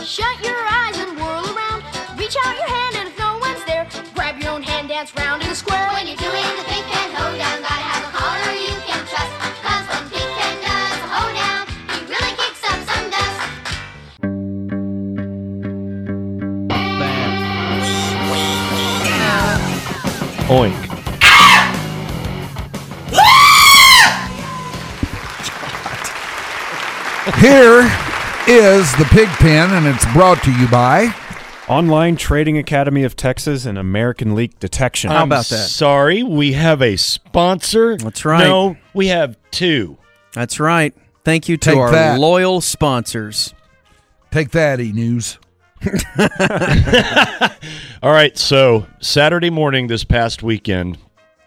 Shut your eyes and whirl around. Reach out your hand and if no one's there, grab your own hand, dance round in a square. When you're doing the pig pen hoedown, gotta have a caller you can trust. Cause when Pig Pen does a hoedown, he really kicks up some dust. Oink. Here is the Pig Pen, and it's brought to you by Online Trading Academy of Texas and American Leak Detection. How about that? Sorry, we have a sponsor. That's right. No, we have two. That's right. Thank you to Take our that. loyal sponsors. Take That, E-News. All right, so Saturday morning this past weekend,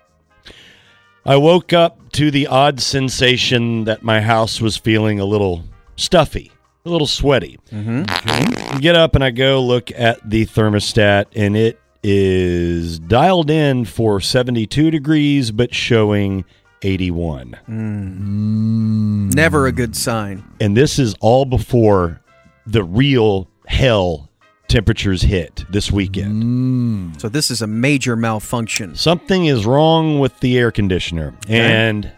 I woke up to the odd sensation that my house was feeling a little stuffy, a little sweaty. I get up and I go look at the thermostat, and it is dialed in for 72 degrees, but showing 81. Never a good sign. And this is all before the real hell temperatures hit this weekend. So this is a major malfunction. Something is wrong with the air conditioner. And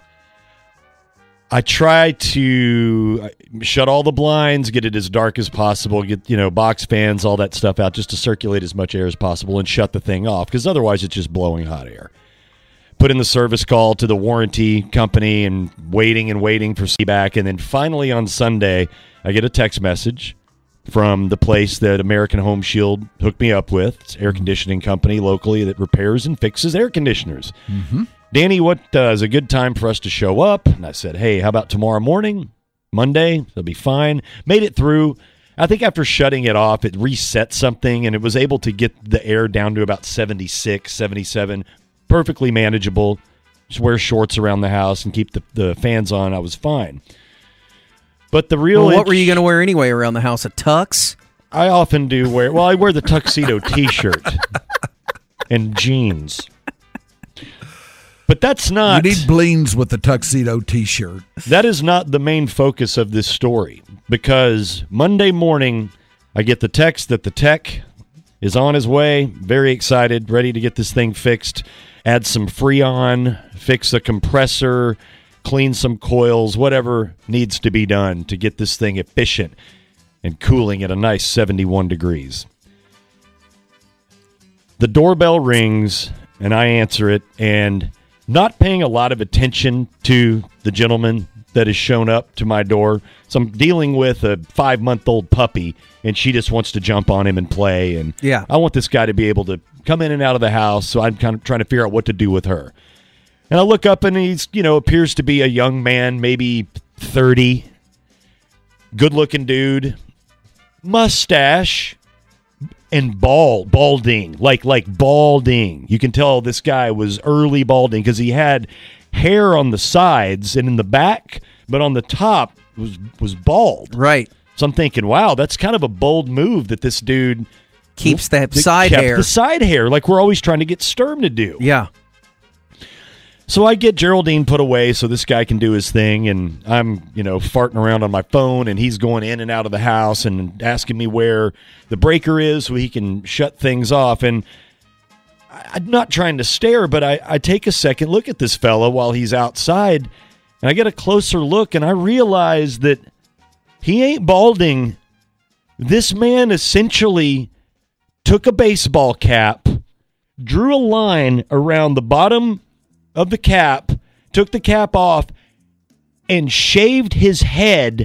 I try to shut all the blinds, get it as dark as possible, get, box fans, all that stuff out just to circulate as much air as possible and shut the thing off because otherwise it's just blowing hot air. Put in the service call to the warranty company and waiting for feedback. And then finally on Sunday, I get a text message from the place that American Home Shield hooked me up with. It's an air conditioning company locally that repairs and fixes air conditioners. Danny, what is a good time for us to show up? And I said, hey, how about tomorrow morning, Monday? That'll be fine. Made it through. I think after shutting it off, it reset something, and it was able to get the air down to about 76, 77. Perfectly manageable. Just wear shorts around the house and keep the fans on. I was fine. But the real Well, what were you going to wear anyway around the house? A tux? I often do wear. Well, I wear the tuxedo T-shirt and jeans. But that's not. You need bleens with the tuxedo T-shirt. That is not the main focus of this story because Monday morning I get the text that the tech is on his way. Very excited, ready to get this thing fixed. Add some Freon, fix the compressor, clean some coils, whatever needs to be done to get this thing efficient and cooling at a nice 71 degrees. The doorbell rings, and I answer it, and not paying a lot of attention to the gentleman that has shown up to my door. So I'm dealing with a 5-month-old puppy, and she just wants to jump on him and play. And Yeah. I want this guy to be able to come in and out of the house, so I'm kind of trying to figure out what to do with her. And I look up, and he's, appears to be a young man, maybe 30, good-looking dude, mustache, and balding, like balding. You can tell this guy was early balding because he had hair on the sides and in the back, but on the top was bald. Right. So I'm thinking, wow, that's kind of a bold move that this dude Keeps that side kept hair. the side hair, like we're always trying to get Sturm to do. Yeah. So I get Geraldine put away so this guy can do his thing, and I'm, farting around on my phone, and he's going in and out of the house and asking me where the breaker is so he can shut things off. And I'm not trying to stare, but I take a second look at this fella while he's outside, and I get a closer look, and I realize that he ain't balding. This man essentially took a baseball cap, drew a line around the bottom of the cap, took the cap off, and shaved his head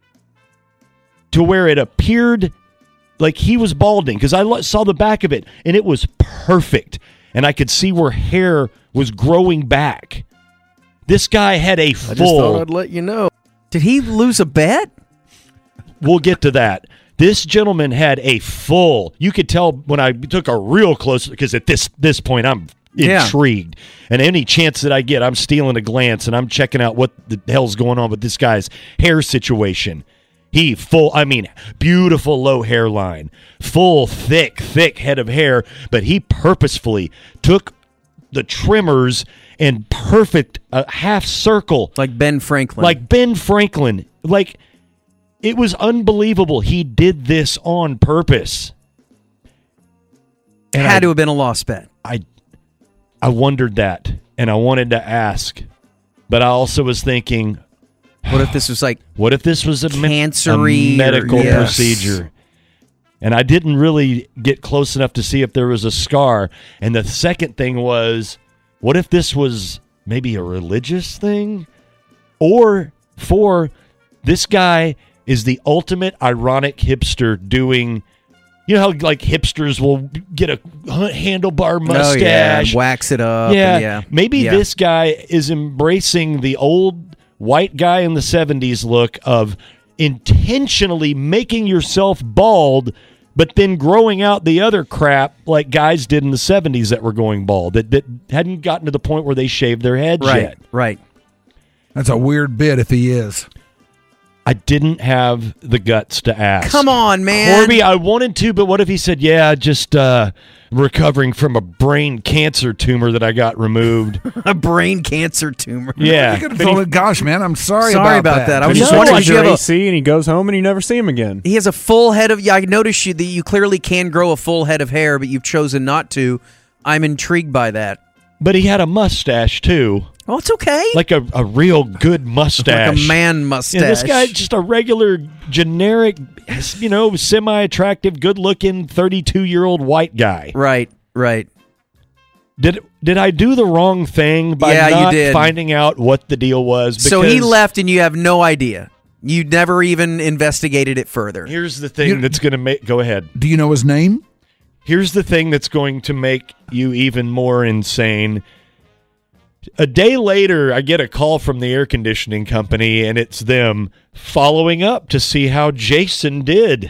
to where it appeared like he was balding. Because I saw the back of it, and it was perfect. And I could see where hair was growing back. This guy had a I just thought full... I'd let you know. Did he lose a bet? We'll get to that. This gentleman had a full... You could tell when I took a real close... Because at this point, I'm intrigued. And any chance that I get, I'm stealing a glance, and I'm checking out what the hell's going on with this guy's hair situation. Beautiful low hairline, full, thick head of hair, but he purposefully took the trimmers and perfect half circle. Like Ben Franklin. Like Ben Franklin. Like, it was unbelievable. He did this on purpose. And Had to have been a lost bet. I wondered that, and I wanted to ask, but I also was thinking, What if this was like what if this was a cancer-y medical or- yes. procedure? And I didn't really get close enough to see if there was a scar. And the second thing was, what if this was maybe a religious thing? Or this guy is the ultimate ironic hipster doing, you know how like hipsters will get a handlebar mustache. Oh, yeah, and wax it up. Yeah, and yeah. maybe Yeah. this guy is embracing the old white guy in the 70s look of intentionally making yourself bald, but then growing out the other crap like guys did in the 70s that were going bald, that hadn't gotten to the point where they shaved their heads Right, yet. right. That's a weird bit if he is. I didn't have the guts to ask. Come on, man. Corby, I wanted to, but what if he said, yeah, just recovering from a brain cancer tumor that I got removed? A brain cancer tumor. Yeah. You could have told him, gosh, man, I'm sorry, Sorry about about that. I I was was just wondering, He's do you have a- AC, and he goes home and you never see him again. He has a full head of. Yeah, I noticed that you clearly can grow a full head of hair, but you've chosen not to. I'm intrigued by that. But he had a mustache, too. Oh, it's okay. Like a real good mustache. Like a man mustache. Yeah, this guy's just a regular, generic, semi-attractive, good-looking, 32-year-old white guy. Right, right. Did I do the wrong thing by Yeah, you not did. finding out what the deal was? So he Because left, and you have no idea. You never even investigated it further. Here's the thing that's going to make... Go ahead. Do you know his name? Here's the thing that's going to make you even more insane. A day later, I get a call from the air conditioning company, and it's them following up to see how Jason did.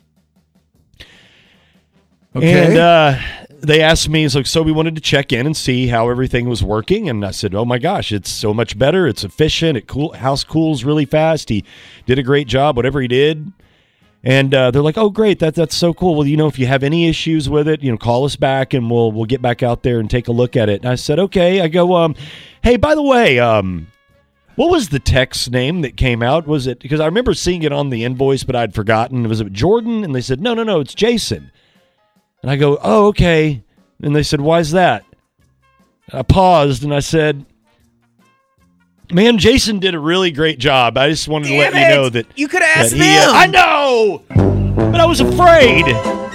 Okay. And they asked me, so we wanted to check in and see how everything was working. And I said, oh my gosh, it's so much better. It's efficient. House cools really fast. He did a great job, whatever he did. And they're like, oh, great. That's so cool. Well, if you have any issues with it, call us back and we'll get back out there and take a look at it. And I said, okay. I go, hey, by the way, what was the tech's name that came out? Was it, because I remember seeing it on the invoice, but I'd forgotten. Was it Jordan? And they said, no, it's Jason. And I go, oh, okay. And they said, why's that? I paused and I said, man, Jason did a really great job. I just wanted to let you know that You could ask that them. I know, but I was afraid.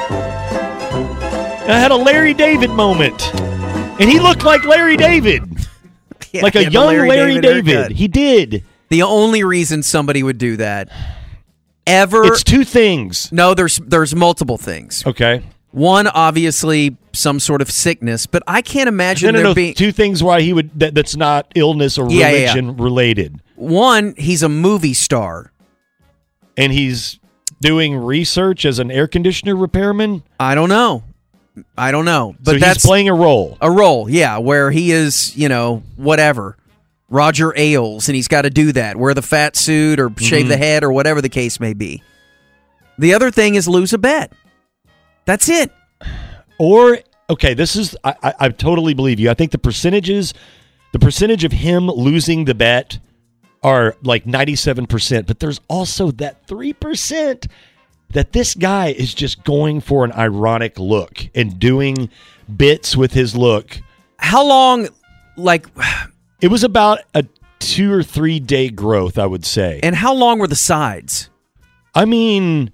I had a Larry David moment, and he looked like Larry David, Yeah, like he a had the young Larry David. haircut. He did. The only reason somebody would do that ever. It's two things. No, there's multiple things. Okay. One, obviously, some sort of sickness, but I can't imagine there No. being. Two things why he would. That's not illness or Yeah, yeah, religion related, One, he's a movie star. and he's doing research as an air conditioner repairman. I don't know. But So that's he's playing a role. a role, yeah, where he is, whatever. Roger Ailes, and he's got to do that. Wear the fat suit or shave the head or whatever the case may be. The other thing is lose a bet. That's it. Or, okay, this is, I totally believe you. I think the percentage of him losing the bet are like 97%, but there's also that 3% that this guy is just going for an ironic look and doing bits with his look. How long, It was about a 2 or 3 day growth, I would say. and how long were the sides? I mean,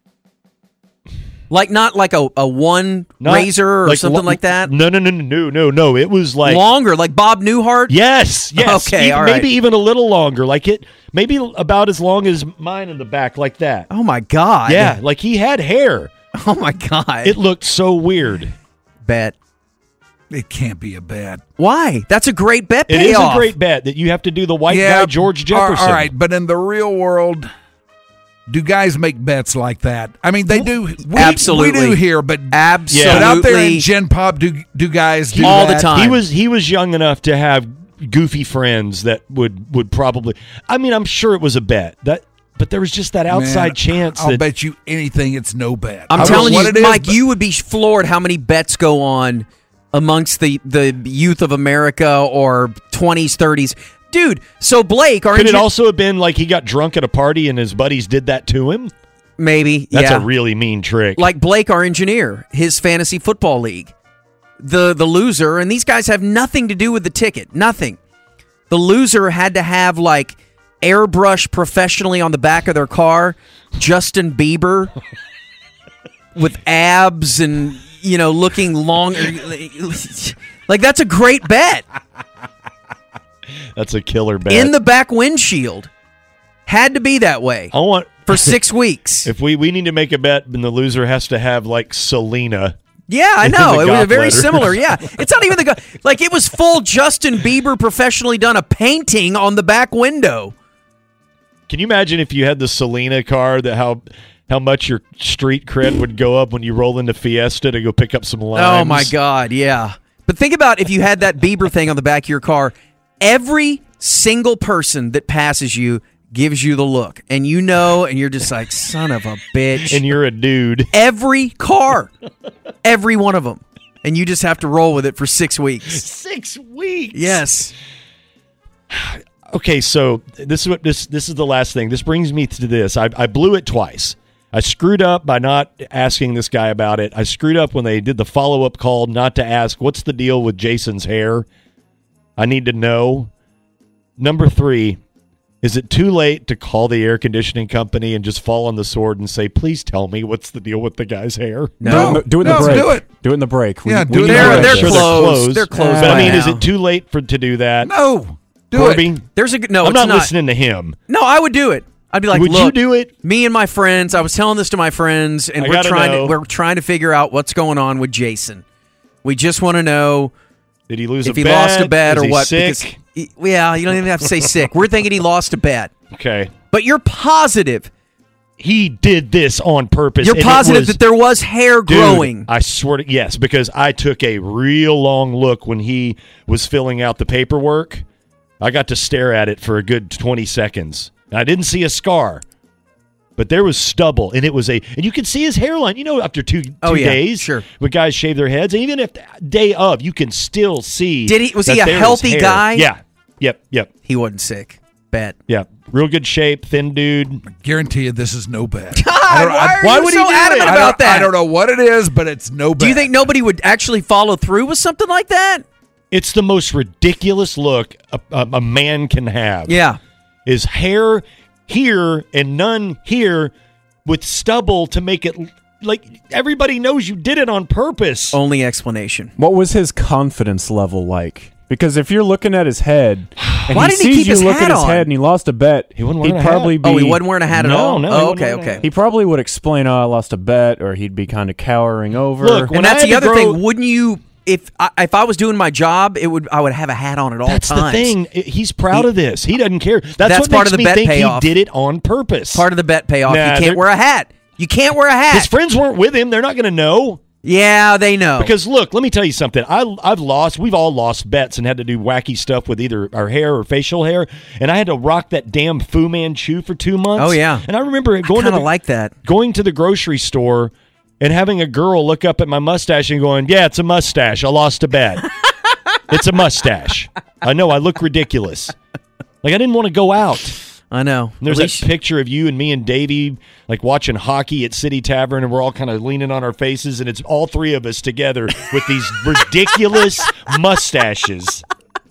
Not like a one not razor or like something like that? No. It was like Longer, like Bob Newhart? Yes. Okay, all right. Maybe even a little longer. Maybe about as long as mine in the back, like that. Oh, my God. Yeah, like he had hair. Oh, my God. It looked so weird. Bet. It can't be a bet. Why? That's a great bet It payoff. is a great bet that you have to do the white guy George Jefferson. All right, but in the real world, do guys make bets like that? I mean, they do. Absolutely. We do here, but Absolutely. but out there in Gen Pop, do guys do All the that? time. He was young enough to have goofy friends that would probably. I mean, I'm sure it was a bet but there was just that outside Man, chance. I'll that, bet you anything it's no bet. I'm I don't know telling what you, it is, Mike, but- you would be floored how many bets go on amongst the youth of America or 20s, 30s. Dude, so Blake, our Could it engineer, also have been like he got drunk at a party and his buddies did that to him? maybe, That's yeah. a really mean trick. Like Blake, our engineer, his fantasy football league. The loser, and these guys have nothing to do with the ticket. Nothing. The loser had to have like airbrush professionally on the back of their car, Justin Bieber with abs and, you know, looking long. Like, that's a great bet. That's a killer bet. In the back windshield. Had to be that way I want for 6 weeks. if we need to make a bet, and the loser has to have like Selena. Yeah, I in know. the It was goth very letter. similar. Yeah. It's not even like it was full Justin Bieber professionally done a painting on the back window. Can you imagine if you had the Selena car, that how much your street cred would go up when you roll into Fiesta to go pick up some limes? Oh my God, yeah. But think about if you had that Bieber thing on the back of your car. Every single person that passes you gives you the look, and you know, and you're just like, son of a bitch. And you're a dude. Every car, every one of them, and you just have to roll with it for 6 weeks. 6 weeks. Yes. Okay, so this is the last thing. This brings me to this. I blew it twice. I screwed up by not asking this guy about it. I screwed up when they did the follow-up call not to ask, what's the deal with Jason's hair? I need to know. Number 3, is it too late to call the air conditioning company and just fall on the sword and say, please tell me what's the deal with the guy's hair? No. Do it in the break. do it. Do it in the break. Yeah, do it in the They're, break. they're Sure, closed. They're closed. But I by mean, is now. it too late to do that? No. Do Corby? it. There's a no. I'm it's not not listening to him. No, I would do it. I'd be like, Would look, you do it? Me and my friends. I was telling this to my friends, and I we're gotta know. we're trying to figure out what's going on with Jason. We just want to know Did he lose if a he bet? lost a bet Is or he what. Sick? Yeah, you don't even have to say sick. We're thinking he lost a bet, Okay. but you're positive. He did this on purpose. You're and it positive was- that there was hair Dude, growing. I swear to yes, because I took a real long look when he was filling out the paperwork. I got to stare at it for a good 20 seconds. And I didn't see a scar, but there was stubble, and it was and you could see his hairline. You know, after two Oh, yeah, days, sure. when guys shave their heads, and even if the day of, you can still see. Was that he a there is healthy hair. guy? Yeah. Yep. He wasn't sick. Bet. Yeah. Real good shape, thin dude. Guarantee you this is no bet. God, I don't- why I- are why you would so he do adamant it? about that? I don't know what it is, but it's no bet. Do you think nobody would actually follow through with something like that? It's the most ridiculous look a man can have. Yeah. Is hair here and none here with stubble to make it like everybody knows you did it on purpose. Only explanation. What was his confidence level like? Because if you're looking at his head and Why he didn't he sees keep you his look hat at his on? head and he lost a bet, He wouldn't he'd wear a hat. probably be. Oh, he wasn't wearing a hat at No, all? no, he Oh, wasn't okay, wearing a okay. hat. He probably would explain, "Oh, I lost a bet," or he'd be kind of cowering over. Look, when And that's I the had to other grow- thing. Wouldn't you, if I was doing my job, I would have a hat on at all That's times. the thing. He's proud of this. He doesn't care. That's what part makes of the me bet think payoff. he did it on purpose. Part of the bet payoff. Nah, you they're- can't wear a hat. You can't wear a hat. His friends weren't with him. They're not going to know. Yeah, they know. Because look, let me tell you something. We've all lost bets and had to do wacky stuff with either our hair or facial hair, and I had to rock that damn Fu Manchu for 2 months. Oh, yeah. And I remember I going kind of like that. going to the grocery store and having a girl look up at my mustache and going, "Yeah, it's a mustache. I lost a bet. It's a mustache. I know I look ridiculous. Like I didn't want to go out." I know. And there's At that least- picture of you and me and Davey like watching hockey at City Tavern, and we're all kind of leaning on our faces, and it's all three of us together with these ridiculous mustaches.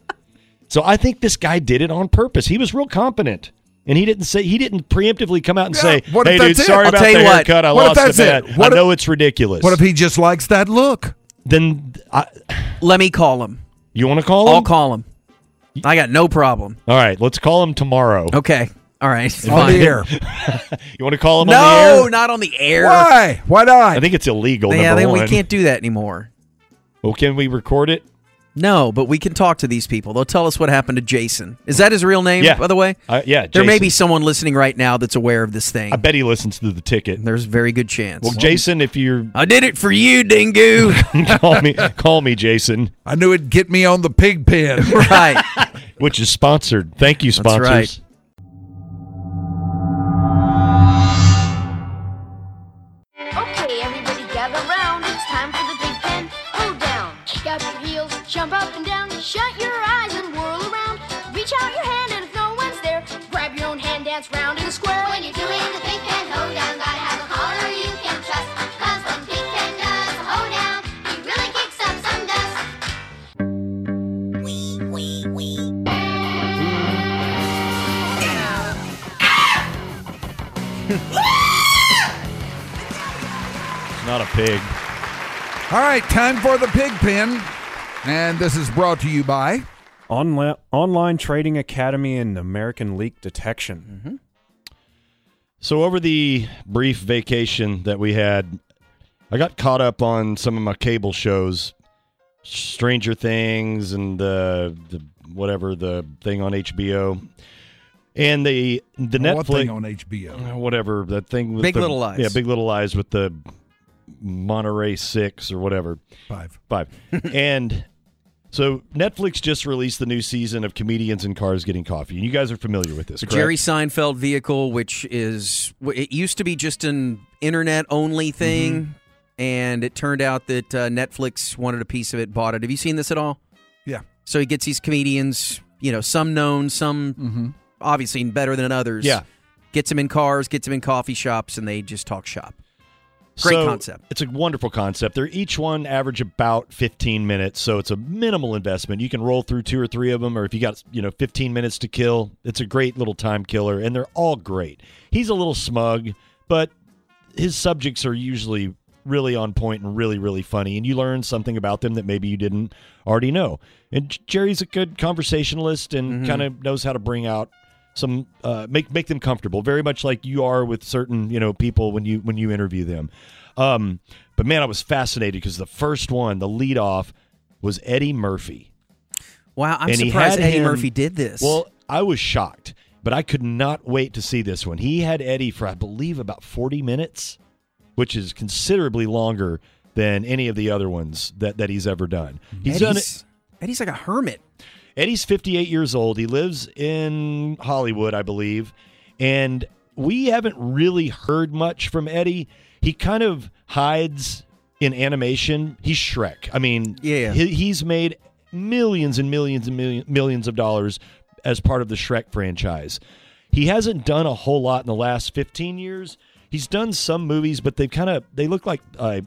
So I think this guy did it on purpose. He was real competent. And he didn't preemptively come out and say, what if "Hey, dude, that's it? sorry I'll about tell the you what. haircut. I What if lost the that's bet. it? What I if- know it's ridiculous." What if he just likes that look? Then Let me call him. you want to call him? I'll call him. I got no problem. All right, let's call him tomorrow. Okay. All right. On Fine. the air. You want to call him on No, the air? not on the air. Why? Why not? I think it's illegal. Yeah, number we one. can't do that anymore. Well, can we record it? No, but we can talk to these people. They'll tell us what happened to Jason. Is that his real name, Yeah. by the way? Yeah, There may Jason. be someone listening right now that's aware of this thing. I bet he listens to the ticket. There's a very good chance. Well, Jason, if you're I did it for you, Dingo. call me, Jason, I knew it'd get me on the pig pen. Right. which is sponsored. Thank you, That's sponsors. right. Okay, everybody gather round. It's time for the Big Pen Hoedown. Kick out your heels, jump up and down, shut your eyes and whirl around. Reach Reach out your hand, and if no one's there, grab your own hand, dance round in a square. When you're doing the pig pen hoedown, gotta have a caller you can trust. 'Cause when Pigpen does a hoedown, he really kicks up some dust. It's not a pig. All right, time for the pig pen. And this is brought to you by Online Trading Academy and American Leak Detection. So over the brief vacation that we had, I got caught up on some of my cable shows, Stranger Things and the thing on HBO, and the Netflix what thing on HBO? whatever that thing with Big the, Little Lies. Yeah, Big Little Lies with the Monterey 6 or whatever. 5. And so Netflix just released the new season of Comedians in Cars Getting Coffee. And you guys are familiar with this, The correct? Jerry Seinfeld vehicle, which is, it used to be just an internet-only thing, and it turned out that Netflix wanted a piece of it, bought it. Have you seen this at all? Yeah. So he gets these comedians, some known, some obviously better than others. Yeah. Gets them in cars, gets them in coffee shops, and they just talk shop. Great concept. It's a wonderful concept. They're each one average about 15 minutes, so it's a minimal investment. You can roll through 2 or 3 of them, or if you got 15 minutes to kill, it's a great little time killer, and they're all great. He's a little smug, but his subjects are usually really on point and really, really funny, and you learn something about them that maybe you didn't already know. And Jerry's a good conversationalist and kind of knows how to bring out some make them comfortable, very much like you are with certain people when you interview them. But man, I was fascinated because the first one, the lead off, was Eddie Murphy. Wow, I'm And he surprised had Eddie him- Murphy did this. Well, I was shocked, but I could not wait to see this one. He had Eddie for, I believe, about 40 minutes, which is considerably longer than any of the other ones that he's ever done. He's done it. Eddie's like a hermit. Eddie's 58 years old. He lives in Hollywood, I believe, and we haven't really heard much from Eddie. He kind of hides in animation. He's Shrek. I mean, Yeah. he's made millions and millions and millions of dollars as part of the Shrek franchise. He hasn't done a whole lot in the last 15 years. He's done some movies, but they look like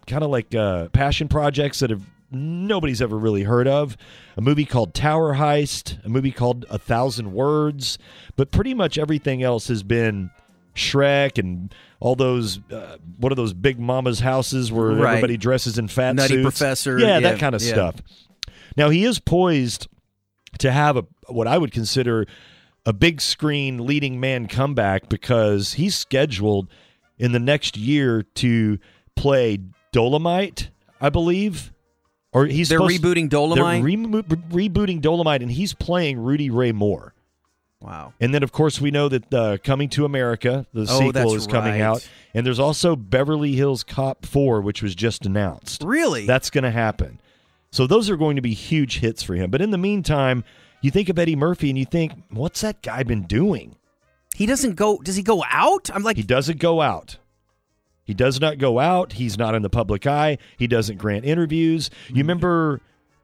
passion projects that nobody's ever really heard of. A movie called Tower Heist, a movie called 1,000 Words, but pretty much everything else has been Shrek and all those what are those Big Mama's houses where Right. everybody dresses in fat Nutty suits. Professor. Yeah, that kind of stuff. Now he is poised to have what I would consider a big screen leading man comeback because he's scheduled in the next year to play Dolomite, I believe. Or they're rebooting Dolomite? They're rebooting Dolomite, and he's playing Rudy Ray Moore. Wow. And then, of course, we know that Coming to America, the sequel, that's is coming right. out. And there's also Beverly Hills Cop 4, which was just announced. Really? That's going to happen. So those are going to be huge hits for him. But in the meantime, you think of Eddie Murphy, and you think, what's that guy been doing? He doesn't go. Does he go out? I'm like, He doesn't go out. He does not go out. He's not in the public eye. He doesn't grant interviews. You remember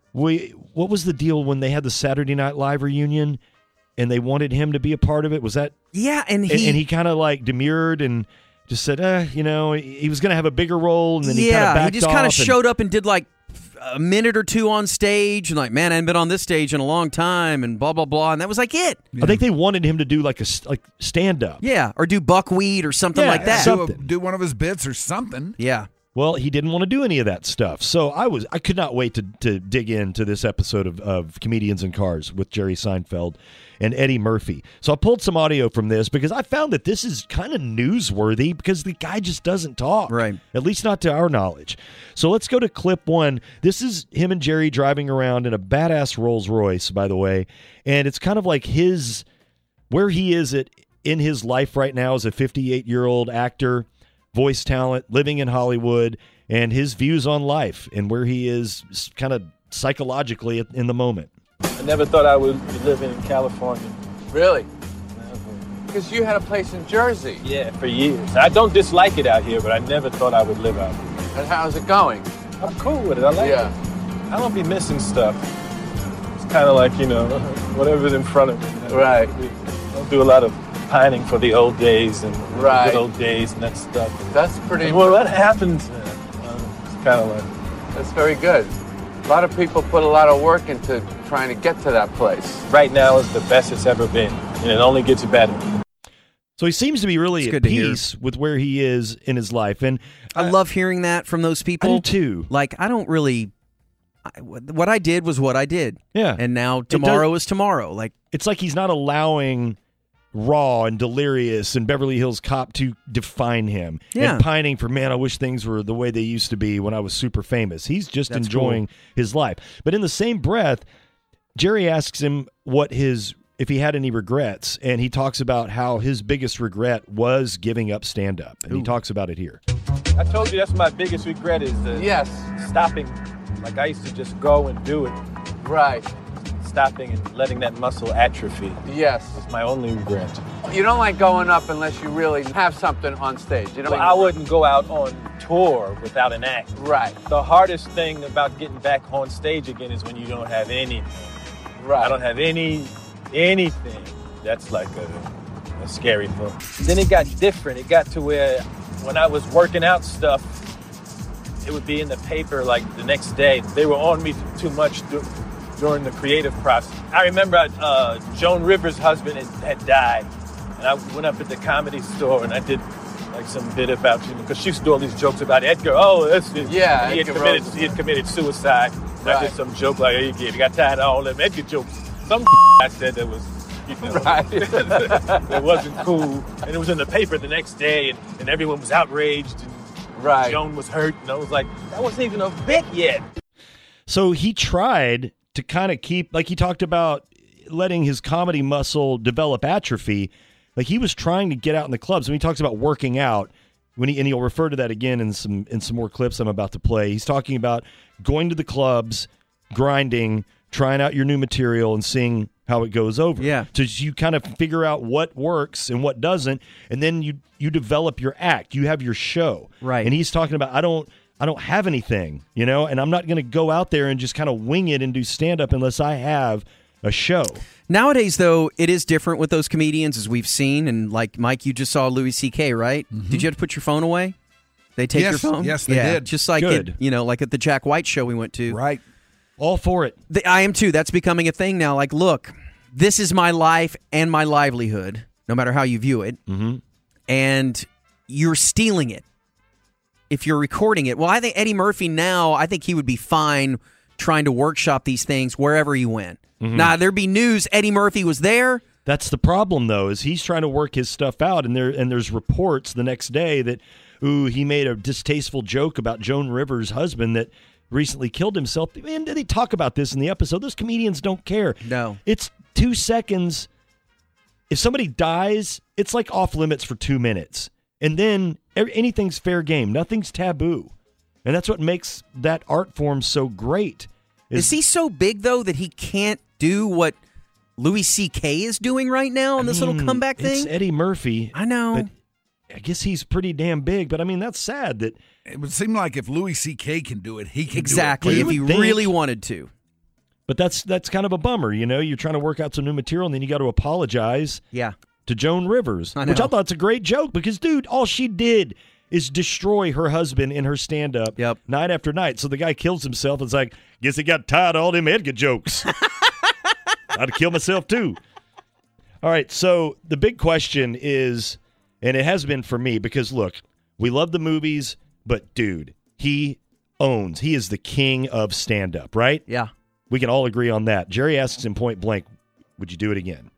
what was the deal when they had the Saturday Night Live reunion and they wanted him to be a part of it? Was that? yeah, and And he kind of like demurred and just said, he was going to have a bigger role, and then he kind of backed he just off. kind of and- showed up and did like a minute or two on stage, and like, man, I haven't been on this stage in a long time, and blah blah blah, and that was like it. I think they wanted him to do like stand up. Yeah, or do buckwheat or something Yeah, like that. something. Do one of his bits or something. Yeah. Well, he didn't want to do any of that stuff. So I could not wait to dig into this episode of Comedians in Cars with Jerry Seinfeld and Eddie Murphy. So I pulled some audio from this because I found that this is kind of newsworthy because the guy just doesn't talk. Right. At least not to our knowledge. So let's go to clip 1. This is him and Jerry driving around in a badass Rolls Royce, by the way. And it's kind of like where he is in his life right now as a 58-year-old actor, voice talent, living in Hollywood, and his views on life and where he is kind of psychologically in the moment. I never thought I would be living in California. Really? Never. Because you had a place in Jersey. Yeah, for years. I don't dislike it out here, but I never thought I would live out here. And how's it going? I'm cool with it. I like Yeah. it. I don't be missing stuff. Just kind of like, whatever's in front of me. Right. We don't do a lot of pining for the old days and Right. the good old days and that stuff. That's pretty. And when that happens, it's kind of like, That's very good. A lot of people put a lot of work into trying to get to that place. right now is the best it's ever been, and it only gets better. So he seems to be really It's at good to hear. peace with where he is in his life. And I love hearing that from those people. I do too. Like, I don't really. What I did was what I did. Yeah. And now tomorrow is tomorrow. Like, It's like he's not allowing Raw and Delirious and Beverly Hills Cop to define him. Yeah. And pining for, man, I wish things were the way they used to be when I was super famous. He's just That's enjoying his life. But in the same breath, Jerry asks him if he had any regrets, and he talks about how his biggest regret was giving up stand-up. And he talks about it here. I told you that's my biggest regret is Yes. stopping. Like I used to just go and do it, Right. stopping and letting that muscle atrophy. Yes. It's my only regret. You don't like going up unless you really have something on stage. You know. Well, I wouldn't go out on tour without an act. Right. The hardest thing about getting back on stage again is when you don't have anything. Right. I don't have anything. That's like a scary thing. Then it got different. It got to where when I was working out stuff, it would be in the paper like the next day. They were on me too much during the creative process. I remember Joan Rivers' husband had died, and I went up at the Comedy Store and I did like some bit about because she used to do all these jokes about Edgar. Oh, that's it. Yeah, he had Edgar committed suicide. And I did Right. some joke like, hey, he got tired of all them Edgar jokes. Some I said that was, Right. that wasn't cool, and it was in the paper the next day, and everyone was outraged. And Right. Joan was hurt, and I was like, that wasn't even a bit yet. So he tried to kind of keep, like he talked about letting his comedy muscle develop atrophy. Like he was trying to get out in the clubs. When he talks about working out, and he'll refer to that again in some more clips I'm about to play. He's talking about going to the clubs, grinding, trying out your new material, and seeing how it goes over. Yeah. So you kind of figure out what works and what doesn't, and then you develop your act. You have your show. Right. And he's talking about, I don't have anything, and I'm not going to go out there and just kind of wing it and do stand-up unless I have a show. nowadays, though, it is different with those comedians, as we've seen. And like, Mike, you just saw Louis C.K., right? Did you have to put your phone away? They take your Yes, phone? yes, they Yeah, did. Just like Good. like at the Jack White show we went to. Right. All for it. I am too. That's becoming a thing now. Like, look, this is my life and my livelihood, no matter how you view it. Mm-hmm. And you're stealing it if you're recording it. Well, I think Eddie Murphy now, I think he would be fine trying to workshop these things wherever he went. Now, there'd be news Eddie Murphy was there. That's the problem, though, is he's trying to work his stuff out, and there's reports the next day that, he made a distasteful joke about Joan Rivers' husband that recently killed himself. And they talk about this in the episode. Those comedians don't care. No. It's 2 seconds. If somebody dies, it's like off limits for 2 minutes. And then anything's fair game. Nothing's taboo. And that's what makes that art form so great. Is he so big, though, that he can't do what Louis C.K. is doing right now on this little comeback thing? It's Eddie Murphy. I know. But I guess he's pretty damn big. But, I mean, that's sad that... It would seem like if Louis C.K. can do it, he can Exactly, do it. if he You would think. really wanted to. But that's kind of a bummer, You're trying to work out some new material, and then you got to apologize Yeah. to Joan Rivers, I which I know. thought's a great joke because, dude, all she did is destroy her husband in her stand-up Yep. night after night. So the guy kills himself. It's like, guess he got tired of all them Edgar jokes. I'd kill myself too. All right, so the big question is, and it has been for me, because look, we love the movies, but dude, he is the king of stand-up, right? Yeah. We can all agree on that. Jerry asks him point blank, would you do it again?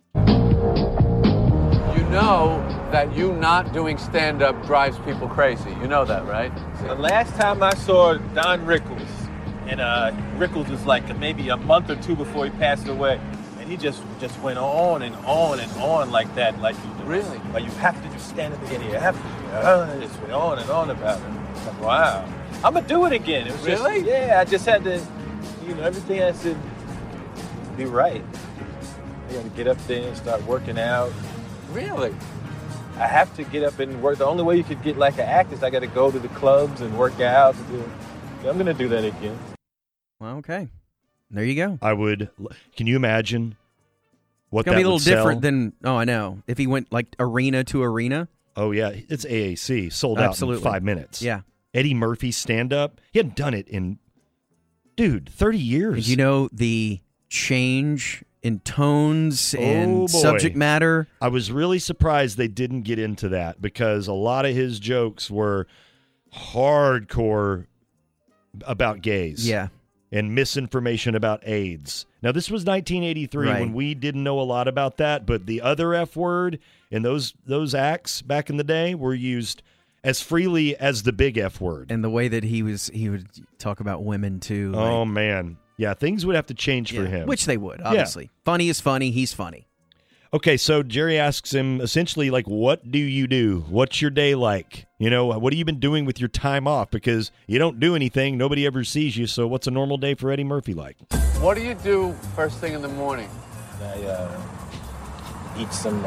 You know that you not doing stand-up drives people crazy. You know that, right? The last time I saw Don Rickles, and Rickles was like maybe a month or two before he passed away, and he just went on and on and on like that, like you Really? Like you have to just stand up again. You have to just went on and on about it. It's like, wow, I'm gonna do it again. It was just, Really? yeah, I just had to, everything has to be right. I got to get up there and start working out. Really? I have to get up and work. The only way you could get like an act is I got to go to the clubs and work out. I'm going to do that again. Well, okay. There you go. Can you imagine what It's gonna that be a little would sell? different than. Oh, I know. If he went like arena to arena. Oh yeah, it's AAC sold out in 5 minutes. Yeah. Eddie Murphy stand up. He hadn't done it in 30 years. Did you know the change in tones and boy. subject matter? I was really surprised they didn't get into that because a lot of his jokes were hardcore about gays. Yeah. And misinformation about AIDS. Now, this was 1983 Right. when we didn't know a lot about that, but the other F word and those acts back in the day were used as freely as the big F word. And the way that he would talk about women too. Oh, like- man. Yeah, things would have to change for Yeah, him. which they would, obviously. Funny is funny. He's funny. Okay, so Jerry asks him essentially, like, what do you do? What's your day like? You know, what have you been doing with your time off? Because you don't do anything. Nobody ever sees you. So what's a normal day for Eddie Murphy like? What do you do first thing in the morning? I eat some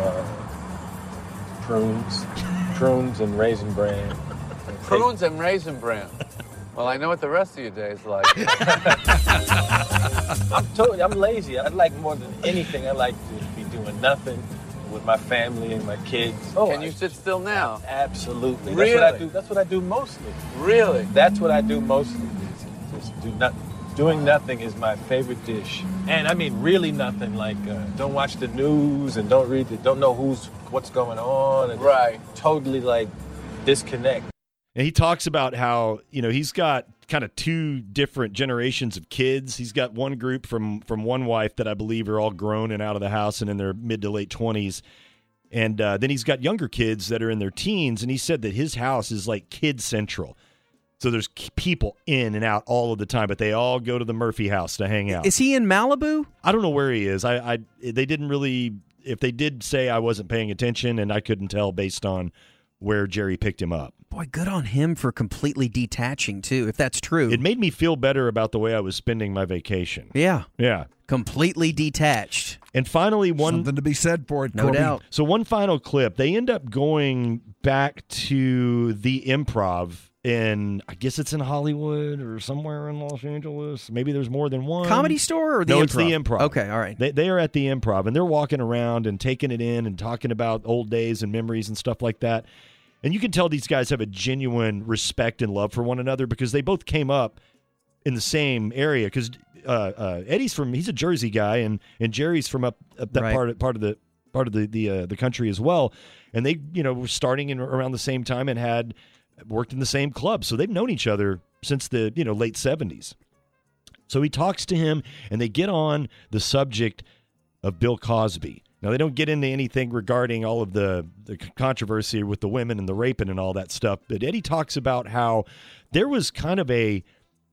prunes and raisin bran. Prunes and raisin bran. Well, I know what the rest of your day is like. I'm lazy. I like more than anything. I like to be doing nothing with my family and my kids. Can you sit still now? Absolutely. Really? That's what I do. That's what I do mostly. Really? That's what I do mostly. Just do not. Doing nothing is my favorite dish, and I mean really nothing. Like don't watch the news and don't read it. Don't know what's going on. And Right. Totally like disconnect. And he talks about how, you know, he's got kind of two different generations of kids. He's got one group from one wife that I believe are all grown and out of the house and in their mid to late 20s. And then he's got younger kids that are in their teens. And he said that his house is like kid central. So there's people in and out all of the time, but they all go to the Murphy house to hang out. Is he in Malibu? I don't know where he is. They didn't really, if they did say, I wasn't paying attention and I couldn't tell based on where Jerry picked him up. Boy, good on him for completely detaching, too, if that's true. It made me feel better about the way I was spending my vacation. Yeah. Yeah. Completely detached. And finally, Something to be said for it, No Corby. doubt. So one final clip. They end up going back to the Improv in, I guess it's in Hollywood or somewhere in Los Angeles. Maybe there's more than one. Comedy Store or the No, Improv? it's the Improv. Okay, all right. They are at the Improv, and they're walking around and taking it in and talking about old days and memories and stuff like that. And you can tell these guys have a genuine respect and love for one another because they both came up in the same area. Because Eddie's he's a Jersey guy, and Jerry's from up that Right. part of the country as well. And they, you know, were starting in around the same time and had worked in the same club, so they've known each other since the late 70s. So he talks to him, and they get on the subject of Bill Cosby. Now, they don't get into anything regarding all of the controversy with the women and the raping and all that stuff, but Eddie talks about how there was kind of what's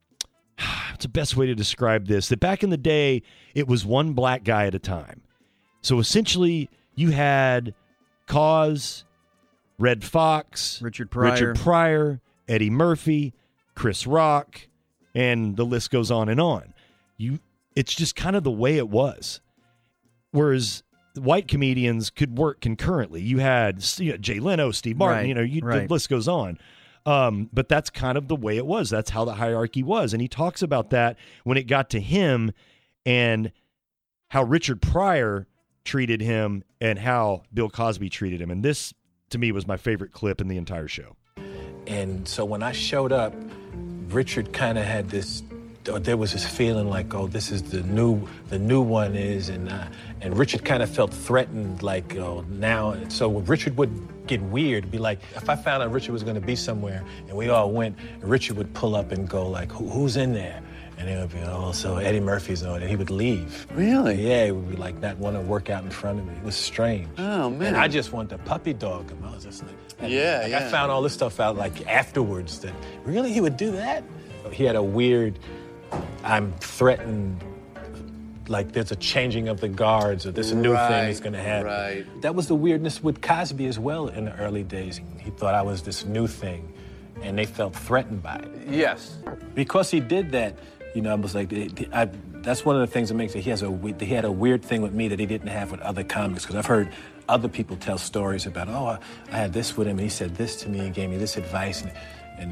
the best way to describe this, that back in the day, it was one black guy at a time. So essentially, you had Cos, Red Fox, Richard Pryor, Eddie Murphy, Chris Rock, and the list goes on and on. It's just kind of the way it was. Whereas white comedians could work concurrently. You had Jay Leno, Steve Martin, Right. the list goes on. But that's kind of the way it was. That's how the hierarchy was. And he talks about that when it got to him and how Richard Pryor treated him and how Bill Cosby treated him. And this, to me, was my favorite clip in the entire show. And so when I showed up, Richard kind of had there was this feeling like, oh, this is the new one is, and Richard kind of felt threatened, like, oh, now. So Richard would get weird, be like, if I found out Richard was going to be somewhere and we all went, Richard would pull up and go like, who's in there? And it would be, oh, so Eddie Murphy's on it. He would leave. Really? Yeah, he would be like, not want to work out in front of me. It was strange. Oh, man. And I just wanted to puppy dog him. I was just like, Yeah. I found all this stuff out like afterwards that really he would do that. He had a weird, I'm threatened, like there's a changing of the guards or there's a new thing that's going to happen. Right. That was the weirdness with Cosby as well in the early days. He thought I was this new thing, and they felt threatened by it. Yes. Because he did that, I was like, that's one of the things that makes it. He had a weird thing with me that he didn't have with other comics. Because I've heard other people tell stories about, I had this with him, and he said this to me and gave me this advice, and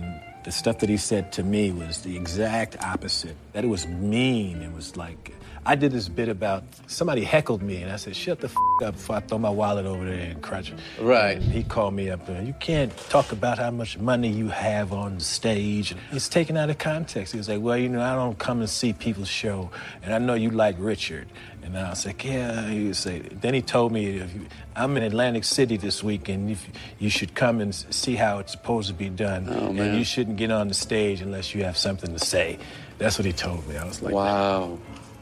the stuff that he said to me was the exact opposite. That it was mean. It was like, I did this bit about somebody heckled me, and I said, shut the up before I throw my wallet over there and crunch it. Right. And he called me up and you can't talk about how much money you have on stage. And it's taken out of context. He was like, well, I don't come and see people's show, and I know you like Richard. And I was like, yeah. He would say, then he told me, I'm in Atlantic City this week, and you should come and see how it's supposed to be done. Oh, man. And you shouldn't get on the stage unless you have something to say. That's what he told me. I was like, wow.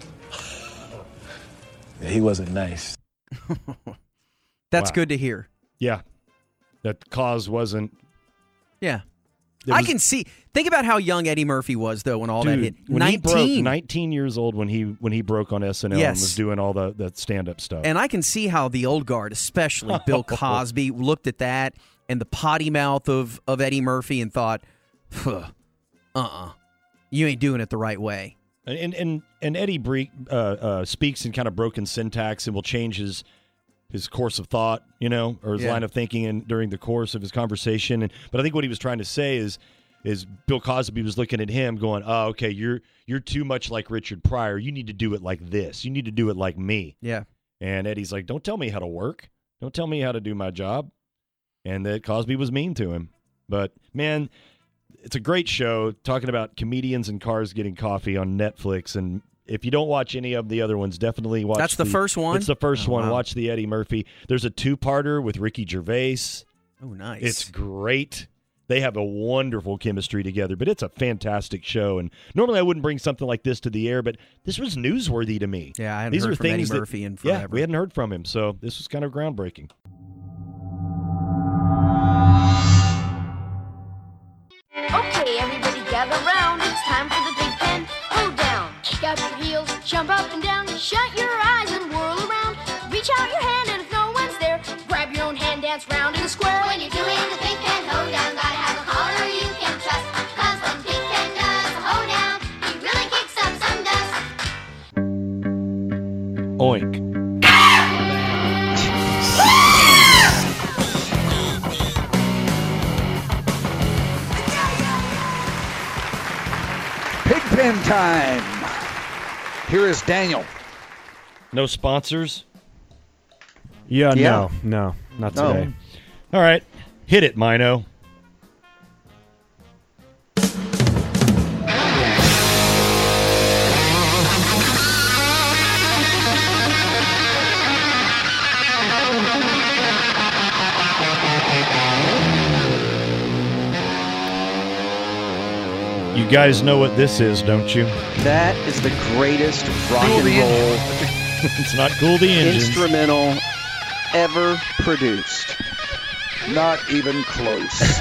Yeah, he wasn't nice. That's Wow. good to hear. Yeah. That cause wasn't. Yeah. It I was- can see. Think about how young Eddie Murphy was, though, when all that Dude, hit. when 19. he broke 19 years old when he broke on SNL and Yes. was doing all the stand-up stuff. And I can see how the old guard, especially Bill Cosby, looked at that and the potty mouth of Eddie Murphy and thought, you ain't doing it the right way. And Eddie speaks in kind of broken syntax and will change his course of thought, or his Yeah. line of thinking during the course of his conversation. But I think what he was trying to say is Bill Cosby was looking at him going, oh, okay, you're too much like Richard Pryor. You need to do it like this. You need to do it like me. Yeah. And Eddie's like, don't tell me how to work. Don't tell me how to do my job. And that Cosby was mean to him. But, man, it's a great show talking about comedians and cars getting coffee on Netflix. And if you don't watch any of the other ones, definitely watch. That's the first one? It's the first one. Wow. Watch the Eddie Murphy. There's a two-parter with Ricky Gervais. Oh, nice. It's great. They have a wonderful chemistry together, but it's a fantastic show. And normally I wouldn't bring something like this to the air, but this was newsworthy to me. Yeah, I hadn't These heard are from Eddie things that- Murphy in Yeah, forever. we hadn't heard from him, so this was kind of groundbreaking. Okay, everybody gather round. It's time for the Big Pen Hoedown. Kick out your heels, jump up and down, shut your eyes and whirl around. Reach out your hand and if no one's there, grab your own hand, dance round in a square. When you're doing the Big Pen Hoedown, gotta have a caller you can trust. 'Cause when Big Pen does a hoedown, he really kicks up some dust. Oink. Pigpen time. Here is Daniel. No sponsors? Yeah, Yeah. no, not No. today. All right. Hit it, Mino. You guys know what this is, don't you? That is the greatest rock Cool and the roll It's not Cool the Engines. instrumental ever produced. Not even close.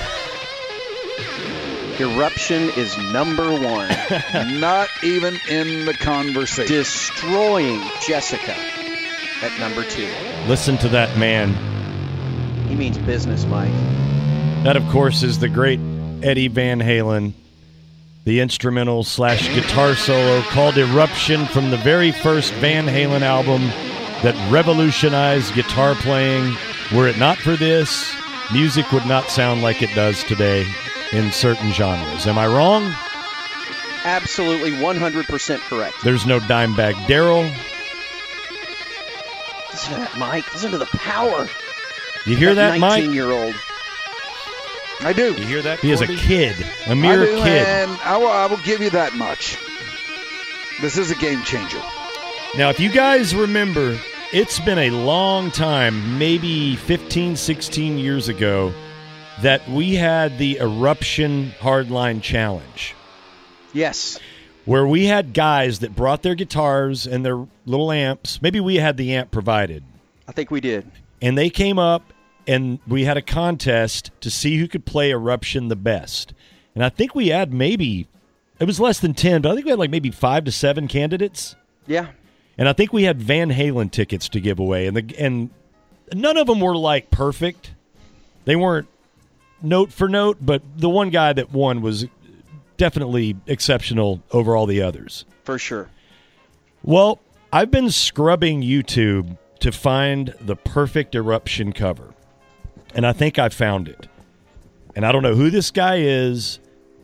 Eruption is number one. Not even in the conversation. Destroying Jessica at number two. Listen to that man. He means business, Mike. That, of course, is the great Eddie Van Halen. The instrumental / guitar solo called Eruption from the very first Van Halen album that revolutionized guitar playing. Were it not for this, music would not sound like it does today in certain genres. Am I wrong? Absolutely 100% correct. There's no Dimebag Darrell. Listen to that, Mike. Listen to the power. You hear that, Mike? 19-year-old. I do. You hear that? He is a Corby? kid, a I mere do, kid. and I will give you that much. This is a game changer. Now, if you guys remember, it's been a long time, maybe 15, 16 years ago, that we had the Eruption Hardline Challenge, Yes. where we had guys that brought their guitars and their little amps. Maybe we had the amp provided. I think we did. And they came up, and we had a contest to see who could play Eruption the best. And I think we had maybe, it was less than 10, but I think we had like maybe 5 to 7 candidates. Yeah. And I think we had Van Halen tickets to give away. And none of them were like perfect. They weren't note for note, but the one guy that won was definitely exceptional over all the others. For sure. Well, I've been scrubbing YouTube to find the perfect Eruption cover. And I think I found it. And I don't know who this guy is,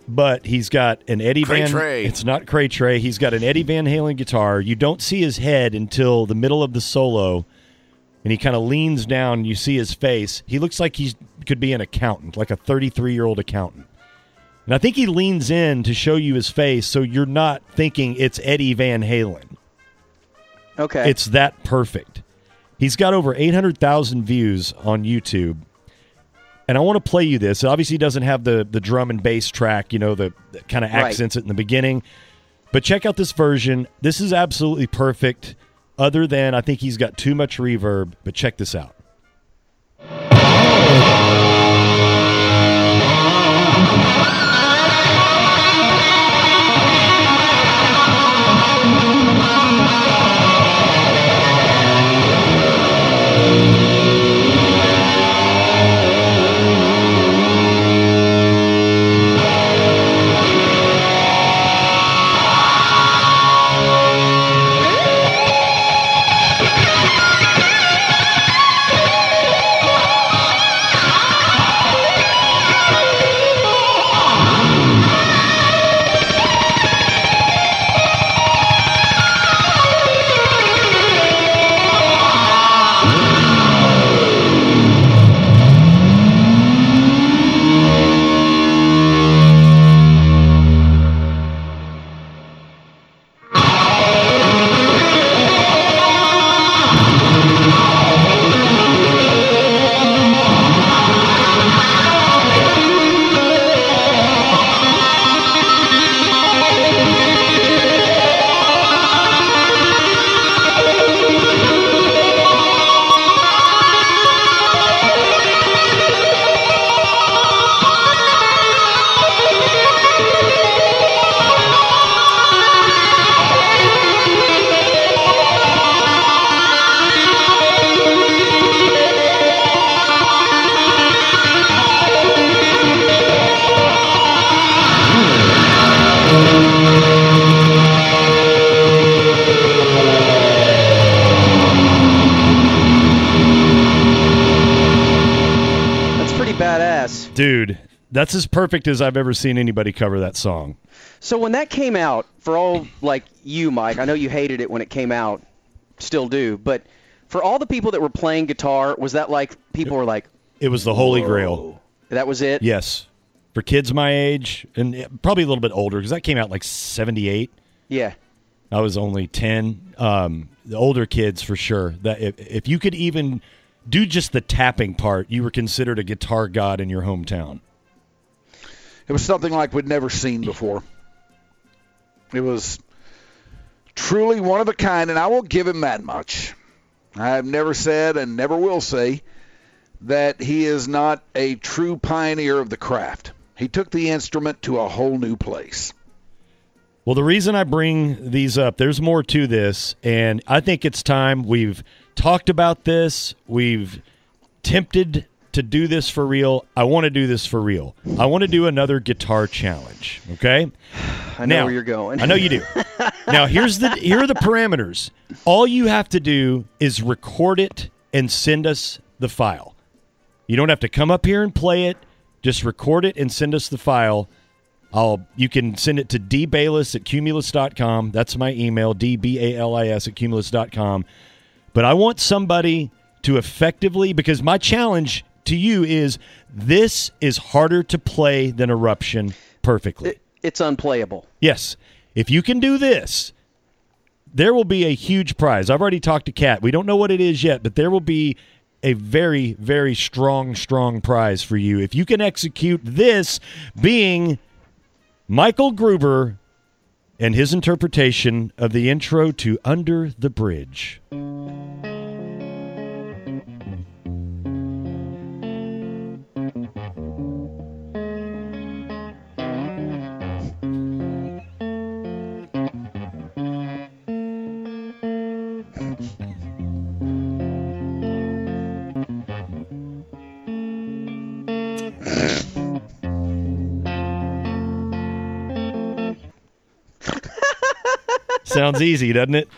but he's got an Eddie Van. Trey. It's not Cray Trey. He's got an Eddie Van Halen guitar. You don't see his head until the middle of the solo, and he kind of leans down. And you see his face. He looks like he could be an accountant, like a 33-year-old accountant. And I think he leans in to show you his face, so you're not thinking it's Eddie Van Halen. Okay. It's that perfect. He's got over 800,000 views on YouTube. And I want to play you this. It obviously doesn't have the drum and bass track, that kind of accents it in the beginning. But check out this version. This is absolutely perfect, other than I think he's got too much reverb. But check this out. Dude, that's as perfect as I've ever seen anybody cover that song. So when that came out, for all like you, Mike, I know you hated it when it came out, still do, but for all the people that were playing guitar, was that like people were like, it was the Holy Grail. That was it? Yes. For kids my age, and probably a little bit older, because that came out like 78. Yeah. I was only 10. The older kids, for sure. That if you could even do just the tapping part, you were considered a guitar god in your hometown. It was something like we'd never seen before. It was truly one of a kind, and I will give him that much. I have never said and never will say that he is not a true pioneer of the craft. He took the instrument to a whole new place. Well, the reason I bring these up, there's more to this, and I think it's time. We've talked about this. We've attempted to do this for real. I want to do this for real. I want to do another guitar challenge, okay? I know where you're going. I know you do. Now, here are the parameters. All you have to do is record it and send us the file. You don't have to come up here and play it. Just record it and send us the file. You can send it to dbalis@cumulus.com. That's my email, dbalis@cumulus.com. But I want somebody to effectively, because my challenge to you is this is harder to play than Eruption perfectly. It's unplayable. Yes. If you can do this, there will be a huge prize. I've already talked to Kat. We don't know what it is yet, but there will be a very, very strong prize for you if you can execute this, being Michael Gruber and his interpretation of the intro to Under the Bridge. Sounds easy, doesn't it?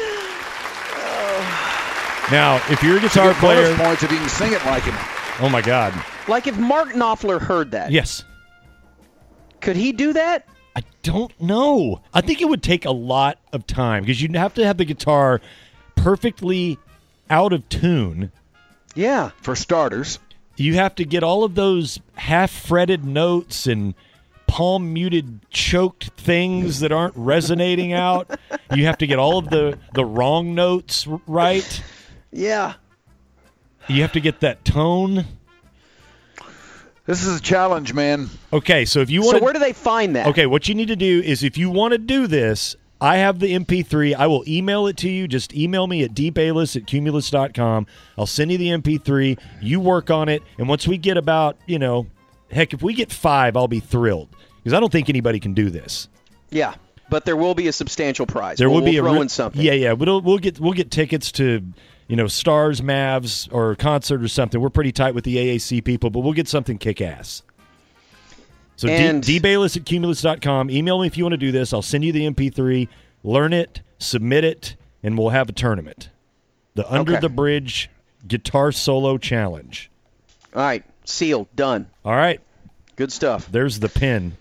Now, if you're a guitar player, points if you can sing it like him. Oh my God! Like if Mark Knopfler heard that. Yes. Could he do that? I don't know. I think it would take a lot of time because you'd have to have the guitar perfectly out of tune. Yeah. For starters. You have to get all of those half-fretted notes and palm-muted choked things that aren't resonating out. You have to get all of the wrong notes right. Yeah. You have to get that tone. This is a challenge, man. Okay, so if you want So where do they find that? Okay, what you need to do is if you want to do this, I have the MP3. I will email it to you. Just email me at dbayless@cumulus.com. I'll send you the MP3. You work on it. And once we get about, heck, if we get 5, I'll be thrilled. Because I don't think anybody can do this. Yeah, but there will be a substantial prize. There will be throw in something. Yeah. We'll get tickets to, Stars, Mavs, or a concert or something. We're pretty tight with the AAC people, but we'll get something kick-ass. So dbayless@cumulus.com. Email me if you want to do this. I'll send you the MP3. Learn it, submit it, and we'll have a tournament. The Under the Bridge Guitar Solo Challenge. All right, sealed, done. All right. Good stuff. There's the pin.